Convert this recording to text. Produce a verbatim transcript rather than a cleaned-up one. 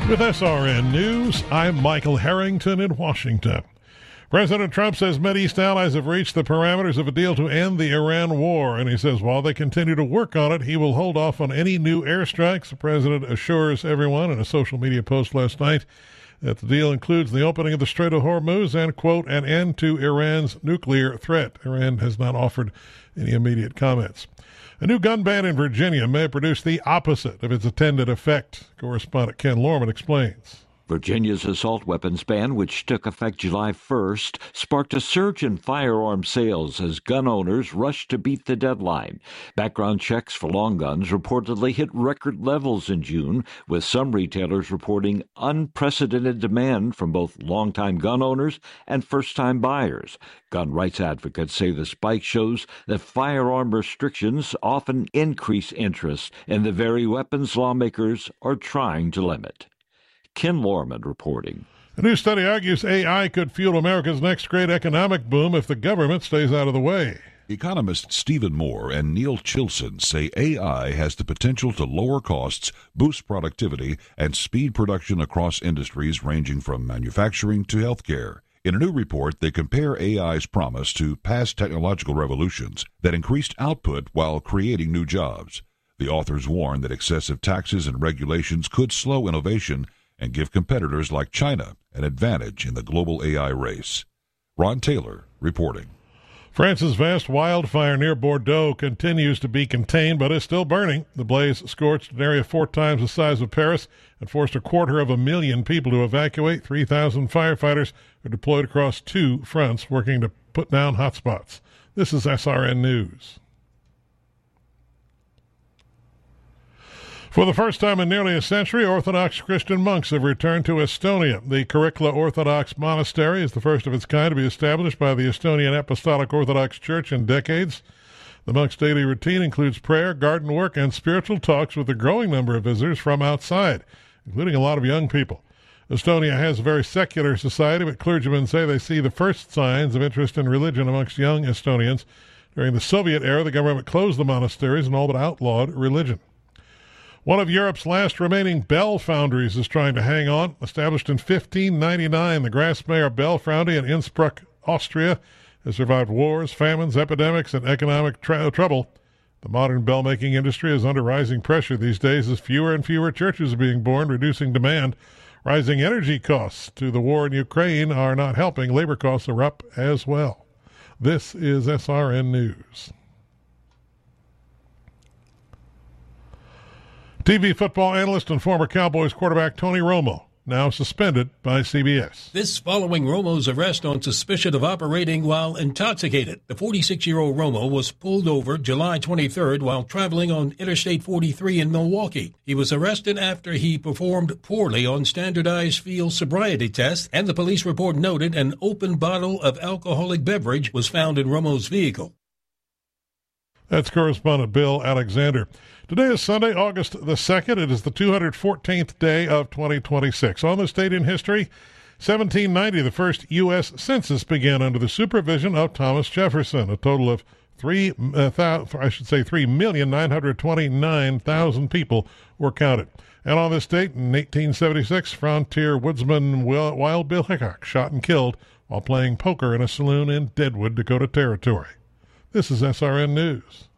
With S R N News, I'm Michael Harrington in Washington. President Trump says Mideast allies have reached the parameters of a deal to end the Iran war, and he says while they continue to work on it, he will hold off on any new airstrikes. The president assures everyone in a social media post last night that the deal includes the opening of the Strait of Hormuz and, quote, an end to Iran's nuclear threat. Iran has not offered any immediate comments. A new gun ban in Virginia may produce the opposite of its intended effect. Correspondent Ken Lorman explains. Virginia's assault weapons ban, which took effect July first, sparked a surge in firearm sales as gun owners rushed to beat the deadline. Background checks for long guns reportedly hit record levels in June, with some retailers reporting unprecedented demand from both longtime gun owners and first-time buyers. Gun rights advocates say the spike shows that firearm restrictions often increase interest in the very weapons lawmakers are trying to limit. Ken Lorman reporting. A new study argues A I could fuel America's next great economic boom if the government stays out of the way. Economists Stephen Moore and Neil Chilson say A I has the potential to lower costs, boost productivity, and speed production across industries ranging from manufacturing to healthcare. In a new report, they compare A I's promise to past technological revolutions that increased output while creating new jobs. The authors warn that excessive taxes and regulations could slow innovation and give competitors like China an advantage in the global A I race. Ron Taylor reporting. France's vast wildfire near Bordeaux continues to be contained, but is still burning. The blaze scorched an area four times the size of Paris and forced a quarter of a million people to evacuate. three thousand firefighters are deployed across two fronts, working to put down hotspots. This is S R N News. For the first time in nearly a century, Orthodox Christian monks have returned to Estonia. The Karikla Orthodox Monastery is the first of its kind to be established by the Estonian Apostolic Orthodox Church in decades. The monks' daily routine includes prayer, garden work, and spiritual talks with a growing number of visitors from outside, including a lot of young people. Estonia has a very secular society, but clergymen say they see the first signs of interest in religion amongst young Estonians. During the Soviet era, the government closed the monasteries and all but outlawed religion. One of Europe's last remaining bell foundries is trying to hang on. Established in fifteen ninety-nine, the Grasmeyer Bell Foundry in Innsbruck, Austria, has survived wars, famines, epidemics, and economic tra- trouble. The modern bell-making industry is under rising pressure these days as fewer and fewer churches are being born, reducing demand. Rising energy costs to the war in Ukraine are not helping. Labor costs are up as well. This is S R N News. T V football analyst and former Cowboys quarterback Tony Romo, now suspended by C B S. This following Romo's arrest on suspicion of operating while intoxicated. The forty-six-year-old Romo was pulled over July twenty-third while traveling on Interstate forty-three in Milwaukee. He was arrested after he performed poorly on standardized field sobriety tests, and the police report noted an open bottle of alcoholic beverage was found in Romo's vehicle. That's correspondent Bill Alexander. Today is Sunday, August the second. It is the two hundred fourteenth day of twenty twenty-six. On this date in history, seventeen ninety, the first U S Census began under the supervision of Thomas Jefferson. A total of three, uh, th- I should say, three million nine hundred twenty-nine thousand people were counted. And on this date, in eighteen seventy-six, frontier woodsman Wild Bill Hickok shot and killed while playing poker in a saloon in Deadwood, Dakota Territory. This is S R N News.